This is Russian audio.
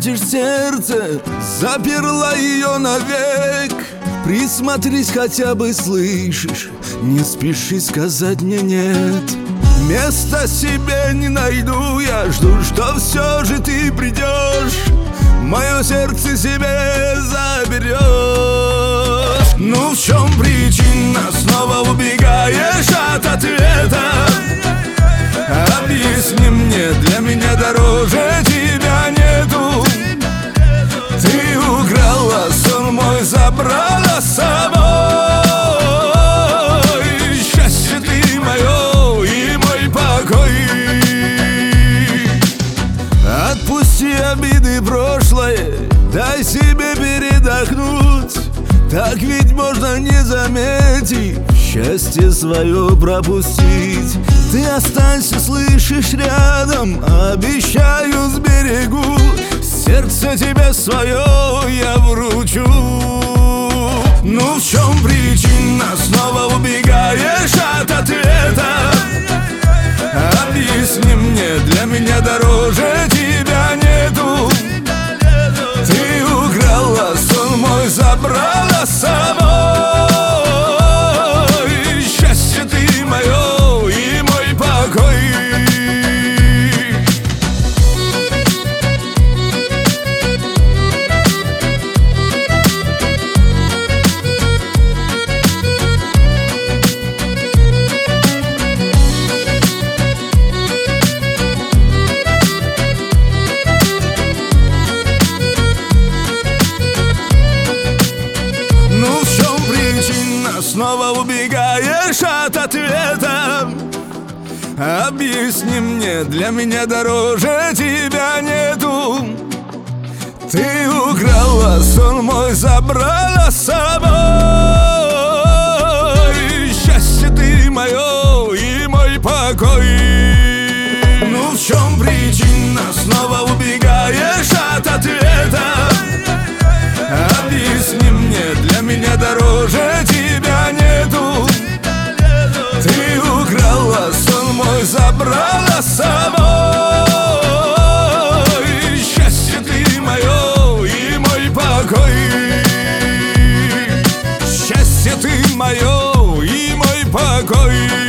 прячешь сердце, заперла ее навек. Присмотрись, хотя бы слышишь, не спеши сказать мне нет. Места себе не найду, я жду, что все же ты придешь, мое сердце себе заберешь. Ну в чем причина, снова убегаешь от ответа? Объясни мне, для меня дороже тебя нету. Ты украла сон мой, забрала с собой. Счастье ты мое и мой покой. Отпусти обиды прошлое, дай себе передохнуть. Так ведь можно не заметить, счастье свое пропустить. Ты останься, слышишь, рядом, обещаю, сберегу. Сердце тебе свое я вручу. Ну в чем причина, снова убегаешь от ответа? Объясни мне, для меня дороже тебя нету. Ты украла сон мой, забрала с собой. Счастье ты мое и мой покой. Снова убегаешь от ответа? Объясни мне, для меня дороже тебя нету. Ты украла сон мой, забрала с собой. Счастье ты мое и мой покой. Ну в чем причина, снова убегаешь от ответа? Объясни мне, для меня дороже тебя нету. Ты украла сон мой, забрала с собой. Счастье ты мое и мой покой. Счастье ты мое и мой покой.